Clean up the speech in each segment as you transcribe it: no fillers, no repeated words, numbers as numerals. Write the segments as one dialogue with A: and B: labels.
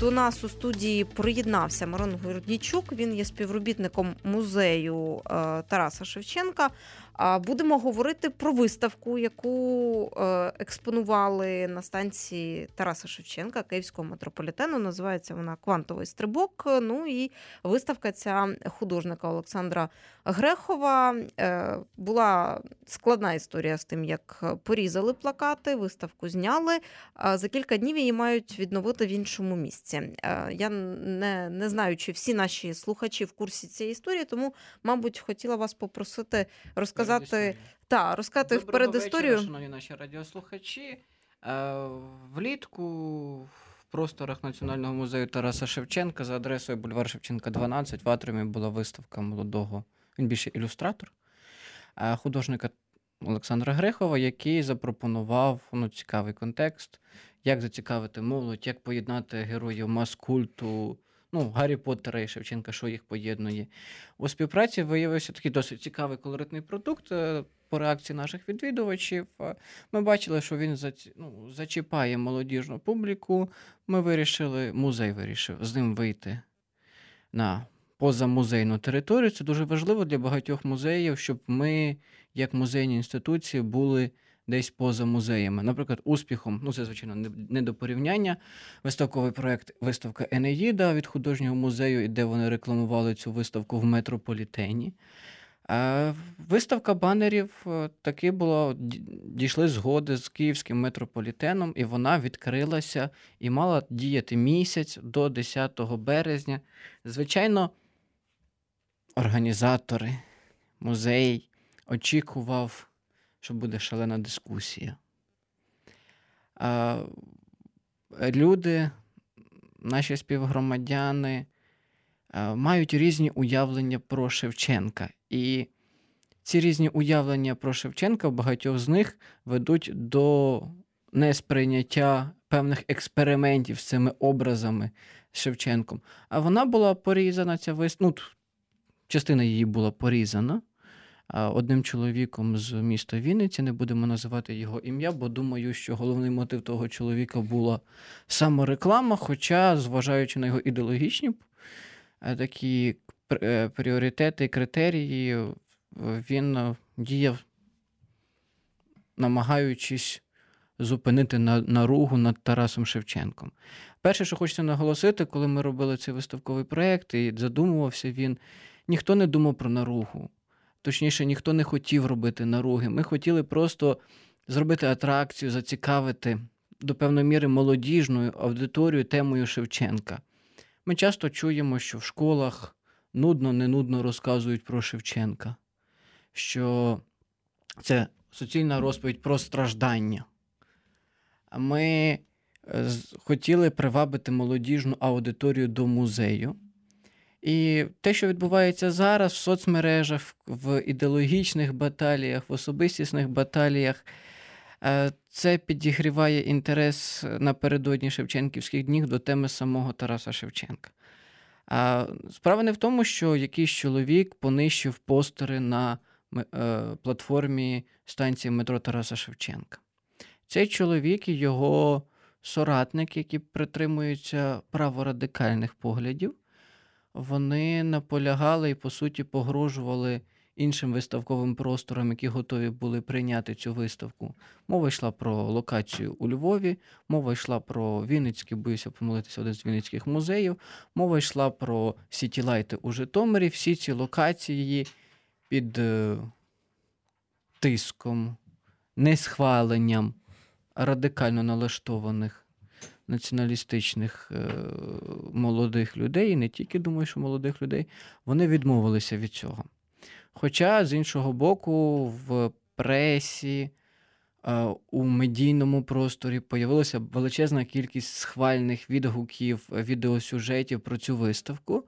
A: до нас у студії приєднався Мирон Гордійчук. Він є співробітником музею Тараса Шевченка. Будемо говорити про виставку, яку експонували на станції Тараса Шевченка Київського метрополітену. Називається вона «Квантовий стрибок». Ну і виставка ця художника Олександра Грехова. Була складна історія з тим, як порізали плакати, виставку зняли. За кілька днів її мають відновити в іншому місці. Я не знаю, чи всі наші слухачі в курсі цієї історії, тому, мабуть, хотіла вас попросити розказати в передісторію.
B: Доброго вечора, шановні наші радіослухачі. Влітку в просторах Національного музею Тараса Шевченка за адресою бульвар Шевченка, 12 в атріумі була виставка молодого, він більше ілюстратор, художника Олександра Грехова, який запропонував цікавий контекст, як зацікавити молодь, як поєднати героїв мас-культу, Гаррі Поттера і Шевченка, що їх поєднує. У співпраці виявився такий досить цікавий колоритний продукт. По реакції наших відвідувачів ми бачили, що він зачіпає молодіжну публіку. Музей вирішив з ним вийти на позамузейну територію. Це дуже важливо для багатьох музеїв, щоб ми, як музейні інституції, були десь поза музеями. Наприклад, успіхом, це, звичайно, не до порівняння, виставковий проєкт «Виставка Енеїда» від художнього музею, де вони рекламували цю виставку в метрополітені. Виставка банерів таки була, дійшли згоди з Київським метрополітеном, і вона відкрилася і мала діяти місяць до 10 березня. Звичайно, організатори, музей очікував, що буде шалена дискусія. Люди, наші співгромадяни, мають різні уявлення про Шевченка. І ці різні уявлення про Шевченка, багатьох з них ведуть до несприйняття певних експериментів з цими образами з Шевченком. А вона була порізана, частина її була порізана одним чоловіком з міста Вінниці, не будемо називати його ім'я, бо думаю, що головний мотив того чоловіка була самореклама, хоча, зважаючи на його ідеологічні такі пріоритети і критерії, він діяв, намагаючись зупинити наругу над Тарасом Шевченком. Перше, що хочеться наголосити, коли ми робили цей виставковий проєкт і задумувався він, ніхто не думав про наругу. Точніше, ніхто не хотів робити наруги. Ми хотіли просто зробити атракцію, зацікавити до певної міри молодіжною аудиторію темою Шевченка. Ми часто чуємо, що в школах не нудно розказують про Шевченка, що це суцільна розповідь про страждання. Ми хотіли привабити молодіжну аудиторію до музею. І те, що відбувається зараз в соцмережах, в ідеологічних баталіях, в особистісних баталіях, це підігріває інтерес напередодні Шевченківських днів до теми самого Тараса Шевченка. Справа не в тому, що якийсь чоловік понищив постери на платформі станції метро Тараса Шевченка. Цей чоловік і його соратники, які притримуються праворадикальних поглядів, вони наполягали і, по суті, погрожували іншим виставковим просторам, які готові були прийняти цю виставку. Мова йшла про локацію у Львові, мова йшла про Вінницький, боюся помилитися, один з вінницьких музеїв, мова йшла про сітілайти у Житомирі. Всі ці локації під тиском, несхваленням радикально налаштованих націоналістичних молодих людей, і не тільки, думаю, що молодих людей, вони відмовилися від цього. Хоча, з іншого боку, в пресі, у медійному просторі появилася величезна кількість схвальних відгуків, відеосюжетів про цю виставку.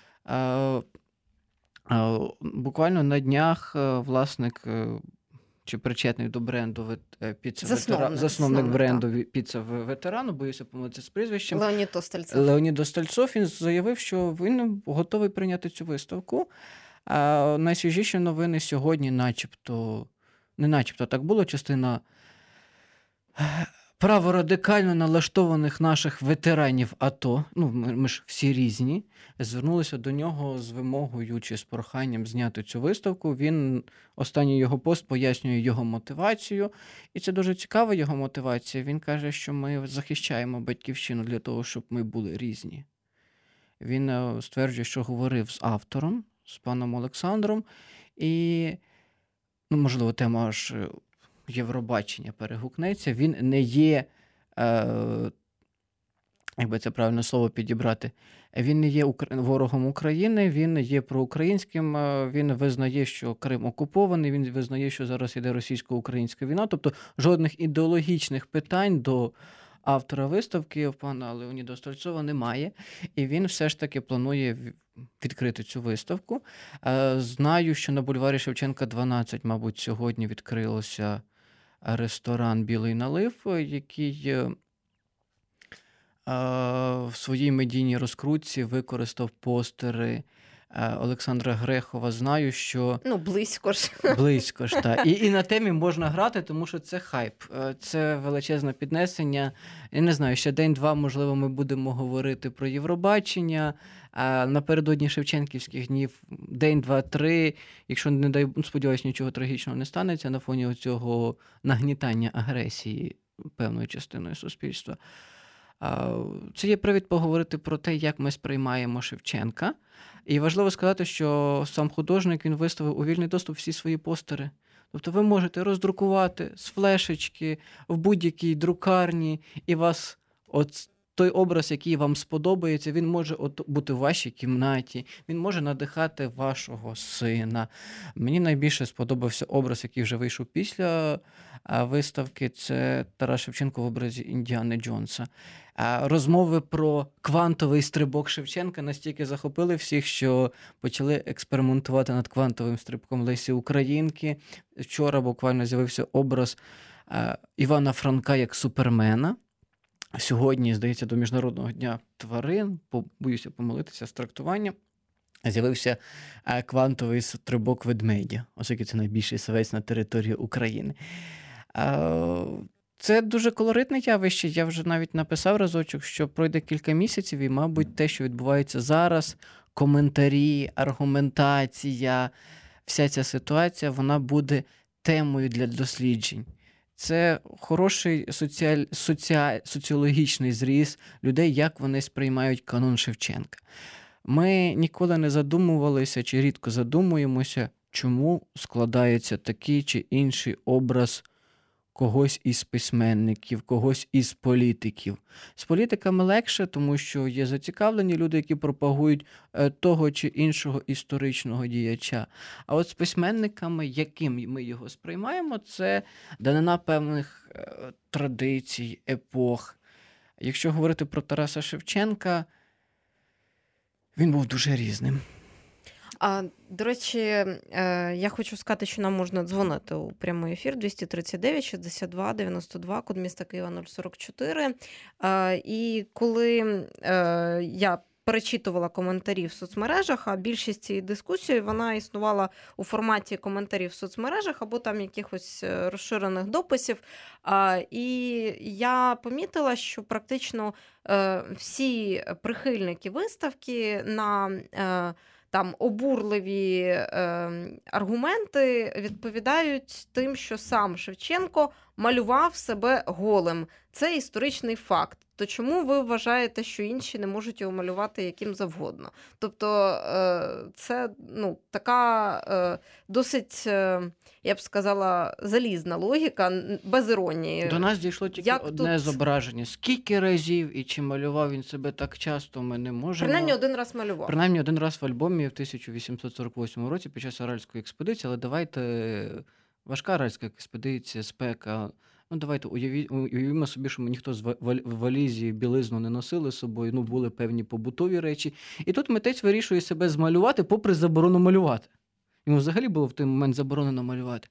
B: Буквально на днях власник чи причетний до бренду засновник бренду «Піца Ветерану», боюся помилитися з прізвищем, Леонід Остальцов, він заявив, що він готовий прийняти цю виставку. Найсвіжіші новини сьогодні так було, частина праворадикально налаштованих наших ветеранів АТО, ну ми ж всі різні, звернулися до нього з вимогою чи з проханням зняти цю виставку. Він, останній його пост пояснює його мотивацію, і це дуже цікава його мотивація. Він каже, що ми захищаємо батьківщину для того, щоб ми були різні. Він стверджує, що говорив з автором, з паном Олександром, і, ну, можливо, тема аж Євробачення перегукнеться. Він не є, як би це правильне слово підібрати, він не є ворогом України, він є проукраїнським, він визнає, що Крим окупований, він визнає, що зараз іде російсько-українська війна, тобто жодних ідеологічних питань до автора виставки, пана Леоніда Стрельцова, немає, і він все ж таки планує відкрити цю виставку. Знаю, що на бульварі Шевченка 12, мабуть, сьогодні відкрився ресторан «Білий налив», який в своїй медійній розкрутці використав постери Олександра Грехова. Знаю, що...
A: Ну, близько ж.
B: Близько ж, так. І на темі можна грати, тому що це хайп. Це величезне піднесення. Я не знаю, ще день-два, можливо, ми будемо говорити про Євробачення. Напередодні Шевченківських днів день, два, три. Якщо, не дай, сподіваюся, нічого трагічного не станеться на фоні цього нагнітання агресії певною частиною суспільства. Це є привід поговорити про те, як ми сприймаємо Шевченка. І важливо сказати, що сам художник, він виставив у вільний доступ всі свої постери. Тобто ви можете роздрукувати з флешечки в будь-якій друкарні, і вас той образ, який вам сподобається, він може бути в вашій кімнаті, він може надихати вашого сина. Мені найбільше сподобався образ, який вже вийшов після виставки, це Тарас Шевченко в образі Індіани Джонса. Розмови про квантовий стрибок Шевченка настільки захопили всіх, що почали експериментувати над квантовим стрибком Лесі Українки. Вчора буквально з'явився образ Івана Франка як супермена. Сьогодні, здається, до Міжнародного дня тварин, боюся помилитися з трактуванням, з'явився квантовий стрибок ведмедя, оскільки це найбільший савець на території України. Це дуже колоритне явище. Я вже навіть написав разочок, що пройде кілька місяців, і, мабуть, те, що відбувається зараз, коментарі, аргументація, вся ця ситуація, вона буде темою для досліджень. Це хороший соціологічний зріз людей, як вони сприймають канон Шевченка. Ми ніколи не задумувалися, чи рідко задумуємося, чому складається такий чи інший образ когось із письменників, когось із політиків. З політиками легше, тому що є зацікавлені люди, які пропагують того чи іншого історичного діяча. А от з письменниками, яким ми його сприймаємо, це данина певних традицій, епох. Якщо говорити про Тараса Шевченка, він був дуже різним.
A: До речі, я хочу сказати, що нам можна дзвонити у прямий ефір 239 62 92, код міста Києва 044. І коли я перечитувала коментарі в соцмережах, а більшість цієї дискусії, вона існувала у форматі коментарів в соцмережах або там якихось розширених дописів. І я помітила, що практично всі прихильники виставки на там обурливі аргументи відповідають тим, що сам Шевченко малював себе голим. Це історичний факт. То чому ви вважаєте, що інші не можуть його малювати яким завгодно? Тобто це така досить, я б сказала, залізна логіка, без іронії.
B: До нас дійшло тільки одне зображення. Скільки разів і чи малював він себе так часто, ми не можемо.
A: Принаймні один раз малював.
B: Принаймні один раз в альбомі в 1848 році під час Аральської експедиції, але давайте, важка Аральська експедиція, спека. Давайте уявімо собі, що ми ніхто в валізі білизну не носили з собою, були певні побутові речі. І тут митець вирішує себе змалювати, попри заборону малювати. Йому взагалі було в той момент заборонено малювати.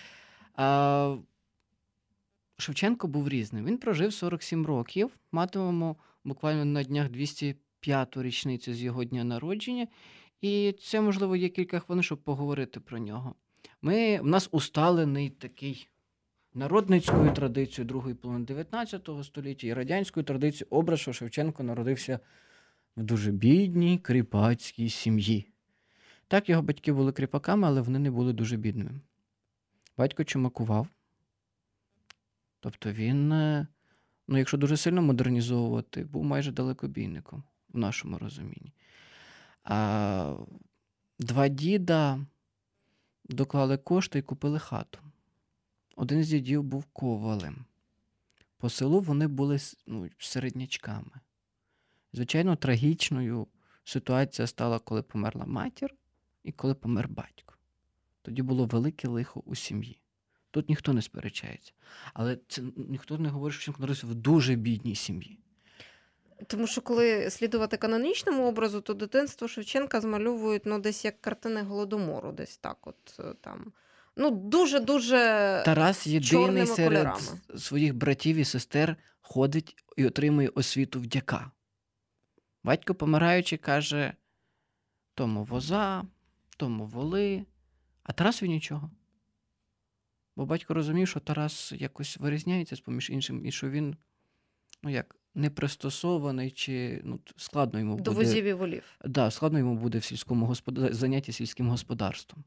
B: Шевченко був різним. Він прожив 47 років. Матимемо буквально на днях 205-ту річницю з його дня народження. І це, можливо, є кілька хвилин, щоб поговорити про нього. В нас усталений такий народницькою традицією другої половини 19 століття і радянською традицією образ, що Шевченко народився в дуже бідній кріпацькій сім'ї. Так, його батьки були кріпаками, але вони не були дуже бідними. Батько чумакував. Тобто він, ну, якщо дуже сильно модернізовувати, був майже далекобійником в нашому розумінні. А два діда доклали кошти і купили хату. Один з дідів був ковалем. По селу вони були середнячками. Звичайно, трагічною ситуація стала, коли померла матір і коли помер батько. Тоді було велике лихо у сім'ї. Тут ніхто не сперечається. Але це ніхто не говорить, що він народився в дуже бідній сім'ї.
A: Тому що коли слідувати канонічному образу, то дитинство Шевченка змальовують десь як картини Голодомору, десь так от там. Дуже-дуже
B: Тарас єдиний
A: чорними
B: серед
A: кольорами.
B: своїх братів і сестер ходить і отримує освіту в дяка. Батько, помираючи, каже, тому воза, тому воли, а Тарасові нічого. Бо батько розумів, що Тарас якось вирізняється з-поміж іншим, і що він, непристосований, чи складно йому буде.
A: До возів і волів.
B: Да, складно йому буде в сільському занятті сільським господарством.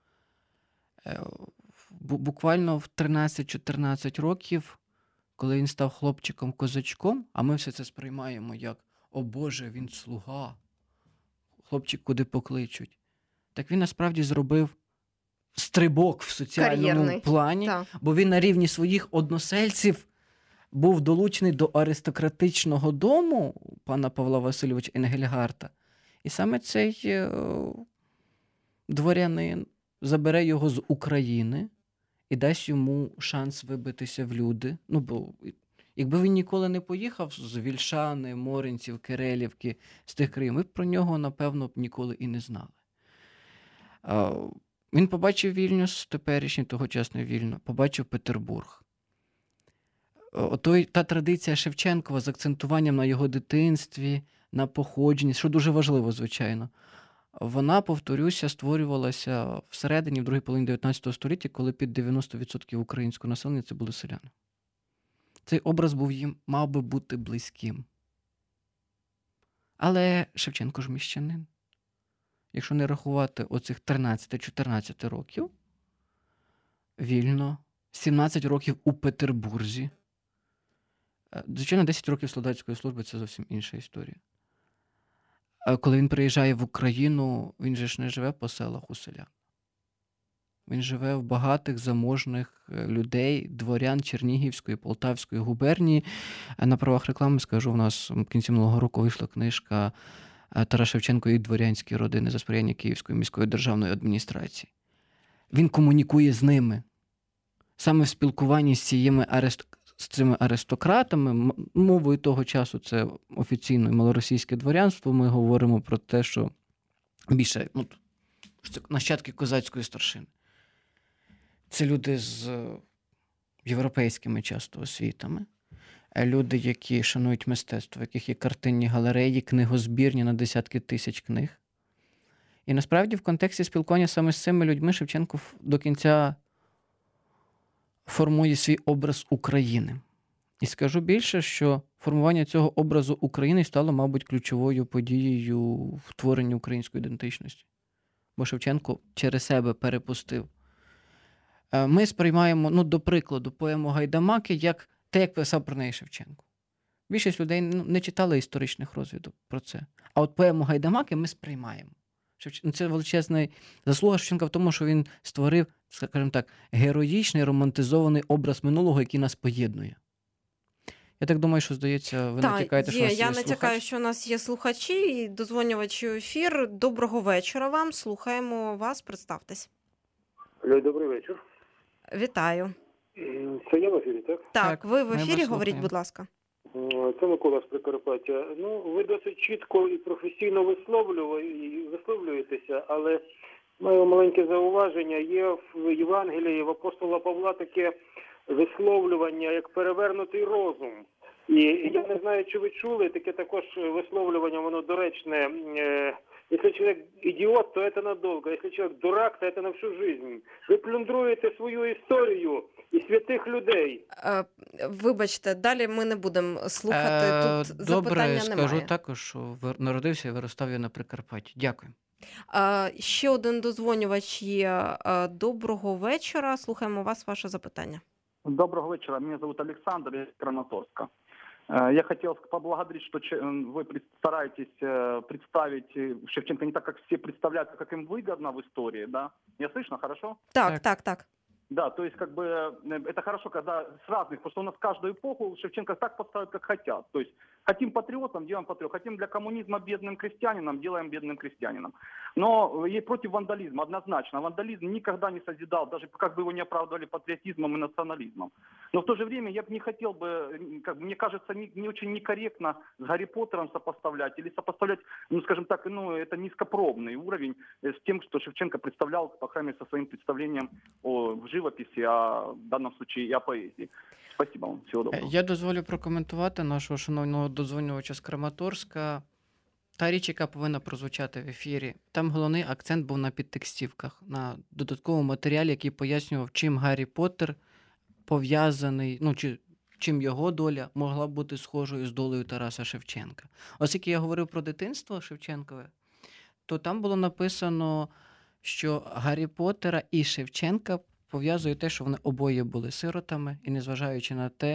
B: Буквально в 13-14 років, коли він став хлопчиком-козачком, а ми все це сприймаємо як «О Боже, він слуга, хлопчик куди покличуть». Так він насправді зробив стрибок в соціальному
A: Кар'єрний.
B: плані,
A: Так.
B: бо він на рівні своїх односельців був долучений до аристократичного дому пана Павла Васильовича Енгельгарта. І саме цей дворянин забере його з України і дасть йому шанс вибитися в люди. Бо якби він ніколи не поїхав з Вільшани, Моринців, Кирилівки, з тих країн, ми б про нього, напевно, б ніколи і не знали. Він побачив Вільнюс, теперішній тогочасний Вільно, побачив Петербург. Та традиція Шевченкова з акцентуванням на його дитинстві, на походженні, що дуже важливо, звичайно, вона, повторюся, створювалася всередині, в другій половині 19 століття, коли під 90% українського населення це були селяни. Цей образ мав би бути близьким. Але Шевченко ж міщанин. Якщо не рахувати оцих 13-14 років, Вільно, 17 років у Петербурзі. Звичайно, 10 років солдатської служби – це зовсім інша історія. Коли він приїжджає в Україну, він же ж не живе по селах у селян. Він живе в багатих, заможних людей, дворян Чернігівської, Полтавської губернії. На правах реклами скажу, у нас в кінці минулого року вийшла книжка Тарас Шевченко і дворянські родини за сприяння Київської міської державної адміністрації. Він комунікує з ними. Саме в спілкуванні з цими аристократами, мовою того часу це офіційно і малоросійське дворянство, ми говоримо про те, що більше що це нащадки козацької старшини. Це люди з європейськими часто освітами, люди, які шанують мистецтво, в яких є картинні галереї, книгозбірні на десятки тисяч книг. І насправді в контексті спілкування саме з цими людьми Шевченко до кінця формує свій образ України. І скажу більше, що формування цього образу України стало, мабуть, ключовою подією в творенні української ідентичності. Бо Шевченко через себе перепустив. Ми сприймаємо, до прикладу, поему «Гайдамаки» як те, як писав про неї Шевченко. Більшість людей не читали історичних розвідок про це. А от поему «Гайдамаки» ми сприймаємо. Це величезна заслуга Шевченка в тому, що він створив, скажімо так, героїчний, романтизований образ минулого, який нас поєднує. Я так думаю, що, здається, ви натякаєте, що у нас є
A: Я
B: слухач.
A: натякаю, що у нас є слухачі і дозвонювачі у ефір. Доброго вечора вам. Слухаємо вас. Представтесь.
C: Алло, добрий вечір.
A: Вітаю.
C: Це я в ефірі, так?
A: Так, ви в
B: ми вас
A: ефірі, говоріть,
B: слухаємо.
A: будь ласка.
C: Це Микола з Прикарпаття. Ви досить чітко і професійно висловлюєтеся, але маю маленьке зауваження. Є в Євангелії, в апостола Павла таке висловлювання, як перевернутий розум. І я не знаю, чи ви чули, таке також висловлювання, воно доречне. Если человек идиот, то это надолго. Если человек дурак, то это на всю жизнь. Вы плюндруете свою историю і святих людей.
A: Вибачте, далі ми не будемо слухати. Тут
B: Добре,
A: запитання
B: скажу
A: немає.
B: також, що народився і виростав я на Прикарпатті. Дякую.
A: Ще один дозвонювач є. Доброго вечора. Слухаємо вас, ваше запитання.
D: Доброго вечера. Меня зовут Александр, я из Краматорска. Я хотел поблагодарить, что вы стараетесь представить Шевченко не так, как все представляют, а как им выгодно в истории, да? Меня слышно хорошо?
A: Так.
D: Да, то есть как бы это хорошо, когда с разных, потому что у нас каждую эпоху Шевченко так поставят, как хотят. То есть хотим патриотом, делаем патриот, хотим для коммунизма бедным крестьянином, делаем бедным крестьянином. Но и против вандализма однозначно. Вандализм никогда не созидал, даже как бы его не оправдывали патриотизмом и национализмом. Но в то же время я бы не хотел бы, как бы, мне кажется, не очень некорректно с Гарри Поттером сопоставлять, или сопоставлять, ну скажем так, это низкопробный уровень с тем, что Шевченко представлял, по крайней мере, со своим представлением о живописи, а в данном случае и о поэзии. Спасибо вам. Всего доброго.
B: Я дозволю прокоментувати нашого шановного додзвонювача з Краматорська. Та річ, яка повинна прозвучати в ефірі, там головний акцент був на підтекстівках, на додатковому матеріалі, який пояснював, чим Гаррі Поттер пов'язаний, чим його доля могла бути схожою з долею Тараса Шевченка. Оскільки я говорив про дитинство Шевченкове, то там було написано, що Гаррі Поттера і Шевченка пов'язує те, що вони обоє були сиротами і, незважаючи на те,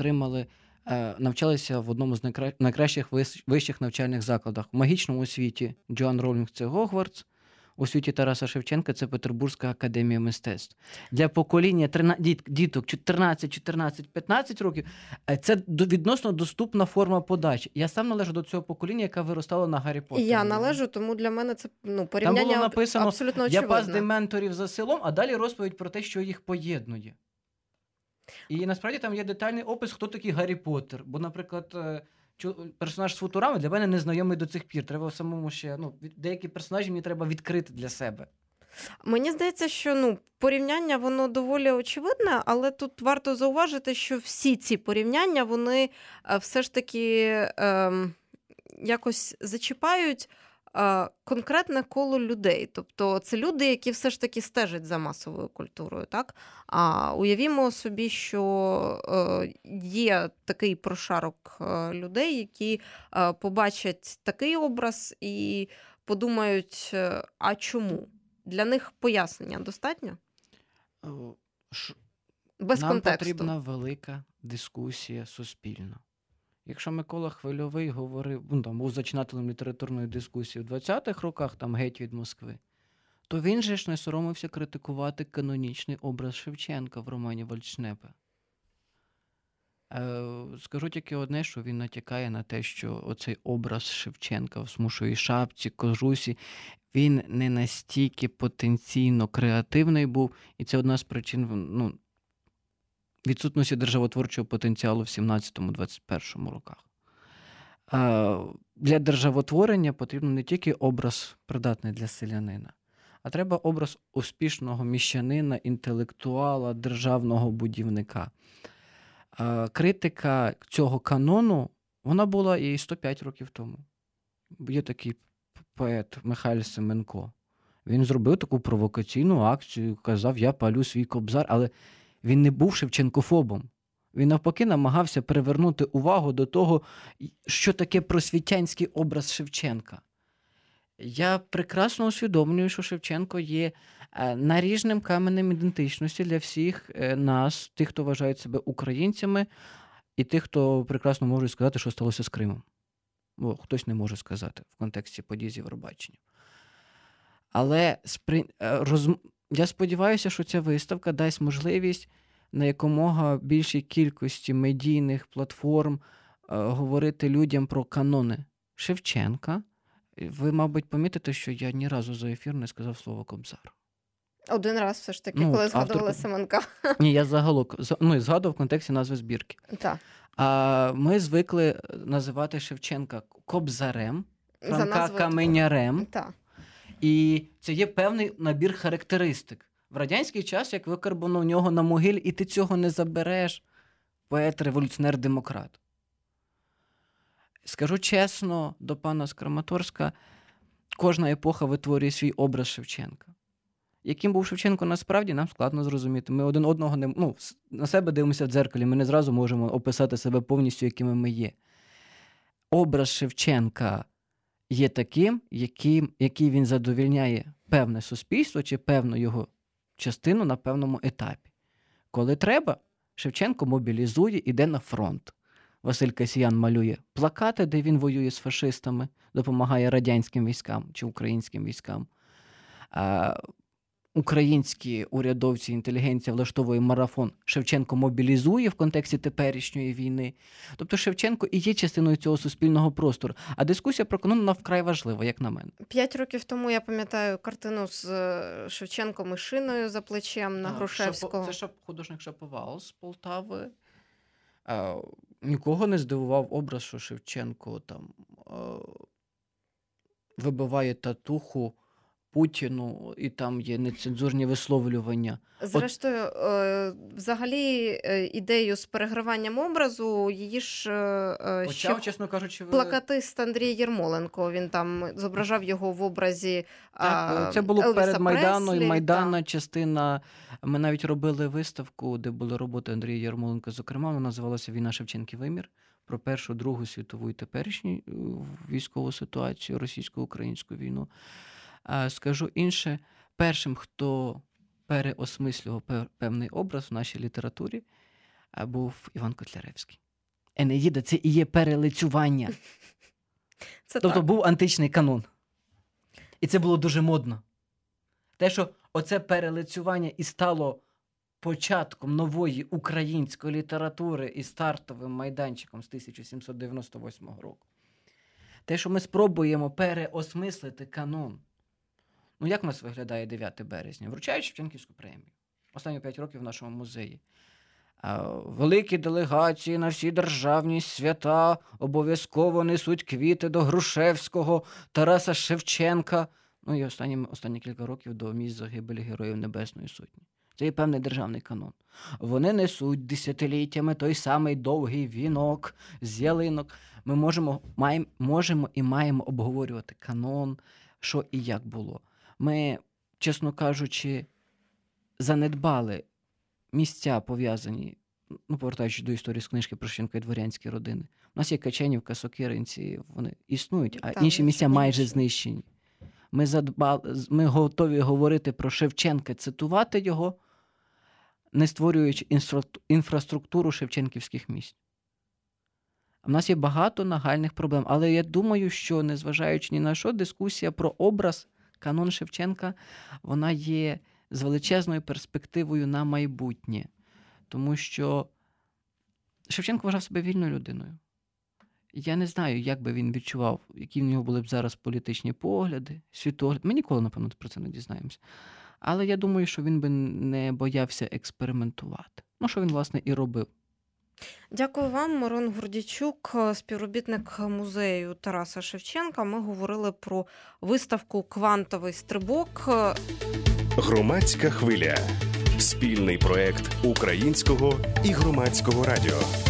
B: навчалися в одному з найкращих вищих навчальних закладах. У магічному світі Джоан Роулінг – це Гогвартс, у світі Тараса Шевченка – це Петербурзька академія мистецтв. Для покоління діток 14, 14, 15 років це відносно доступна форма подачі. Я сам належу до цього покоління, яке виростало на Гаррі Поттері.
A: Я належу, тому для мене це порівняння
B: там було написано,
A: абсолютно
B: я
A: очевидне.
B: пас дементорів за селом, а далі розповідь про те, що їх поєднує. І насправді там є детальний опис, хто такий Гаррі Поттер. Бо, наприклад, персонаж з Футурами для мене незнайомий до цих пір. Треба самому ще, деякі персонажі мені треба відкрити для себе.
A: Мені здається, що порівняння воно доволі очевидне, але тут варто зауважити, що всі ці порівняння, вони все ж таки якось зачіпають конкретне коло людей. Тобто це люди, які все ж таки стежать за масовою культурою. Так? А уявімо собі, що є такий прошарок людей, які побачать такий образ і подумають, а чому? Для них пояснення достатньо? Без
B: Нам
A: контексту.
B: потрібна велика дискусія суспільна. Якщо Микола Хвильовий говорив, був зачинателем літературної дискусії в 20-х роках, там геть від Москви, то він же ж не соромився критикувати канонічний образ Шевченка в романі «Вальдшнепе». Скажу тільки одне, що він натякає на те, що оцей образ Шевченка в смушовій шапці, кожусі, він не настільки потенційно креативний був, і це одна з причин відсутності державотворчого потенціалу в 17-21 роках. Для державотворення потрібен не тільки образ придатний для селянина, а треба образ успішного міщанина, інтелектуала, державного будівника. Критика цього канону, вона була і 105 років тому. Є такий поет Михайло Семенко. Він зробив таку провокаційну акцію, казав, я палю свій кобзар, але він не був шевченкофобом. Він навпаки намагався привернути увагу до того, що таке просвітянський образ Шевченка. Я прекрасно усвідомлюю, що Шевченко є наріжним каменем ідентичності для всіх нас, тих, хто вважають себе українцями, і тих, хто прекрасно може сказати, що сталося з Кримом. Бо хтось не може сказати в контексті подій з Євробачення. Але я сподіваюся, що ця виставка дасть можливість на якомога більшій кількості медійних платформ говорити людям про канони Шевченка. Ви, мабуть, помітите, що я ні разу за ефір не сказав слово «кобзар».
A: Один раз все ж таки, коли згадували Семенка.
B: Ні, я згадував в контексті назви збірки.
A: Так.
B: А ми звикли називати Шевченка кобзарем, Франка каменярем.
A: Так.
B: І це є певний набір характеристик. В радянський час, як викарбано у нього на могилі, і ти цього не забереш, поет-революціонер-демократ. Скажу чесно, до пана з Краматорська, кожна епоха витворює свій образ Шевченка. Яким був Шевченко насправді, нам складно зрозуміти. Ми один одного на себе дивимося в дзеркалі, ми не зразу можемо описати себе повністю, якими ми є. Образ Шевченка є таким, який він задовільняє певне суспільство чи певну його частину на певному етапі. Коли треба, Шевченко мобілізує, іде на фронт. Василь Касьян малює плакати, де він воює з фашистами, допомагає радянським військам чи українським військам. Українські урядовці, інтелігенція влаштовує марафон. Шевченко мобілізує в контексті теперішньої війни. Тобто Шевченко і є частиною цього суспільного простору. А дискусія про канон, вона вкрай важлива, як на мене.
A: 5 років тому я пам'ятаю картину з Шевченком і шиною за плечем на Грушевського.
B: Це художник Шаповал з Полтави. Нікого не здивував образ, що Шевченко там вибиває татуху Путіну, і там є нецензурні висловлювання.
A: Зрештою, взагалі, ідею з переграванням образу, її ж
B: почав, чесно кажучи,
A: плакатист Андрій Єрмоленко. Він там зображав його в образі
B: це було
A: Елвіса
B: перед Майданом,
A: Преслі,
B: і Майдана частина. Ми навіть робили виставку, де були роботи Андрія Єрмоленка, зокрема, вона називалася «Війна Шевченків вимір», про Першу, Другу світову і теперішню військову ситуацію, російсько-українську війну. Скажу інше, першим, хто переосмислював певний образ в нашій літературі, був Іван Котляревський. Енеїда – це і є перелицювання. Тобто був античний канон. І це було дуже модно. Те, що оце перелицювання і стало початком нової української літератури і стартовим майданчиком з 1798 року. Те, що ми спробуємо переосмислити канон. Як у нас виглядає 9 березня? Вручають Шевченківську премію. Останні 5 років в нашому музеї. Великі делегації на всі державні свята обов'язково несуть квіти до Грушевського, Тараса Шевченка. І останні кілька років до місць загибелі Героїв Небесної Сотні. Це є певний державний канон. Вони несуть десятиліттями той самий довгий вінок з ялинок. Ми можемо і маємо обговорювати канон, що і як було. Ми, чесно кажучи, занедбали місця пов'язані, повертаючись до історії з книжки про Шевченка і дворянські родини. У нас є Каченівка, Сокиринці, вони існують, а інші місця майже знищені. Ми готові говорити про Шевченка, цитувати його, не створюючи інфраструктуру шевченківських місць. У нас є багато нагальних проблем, але я думаю, що, незважаючи ні на що, дискусія про образ, канон Шевченка, вона є з величезною перспективою на майбутнє. Тому що Шевченко вважав себе вільною людиною. Я не знаю, як би він відчував, які в нього були б зараз політичні погляди, світогляд. Ми ніколи, напевно, про це не дізнаємося. Але я думаю, що він би не боявся експериментувати. Що він, власне, і робив.
A: Дякую вам, Мирон Гордійчук, співробітник музею Тараса Шевченка. Ми говорили про виставку «Квантовий стрибок».
E: Громадська хвиля. Спільний проект Українського і Громадського радіо.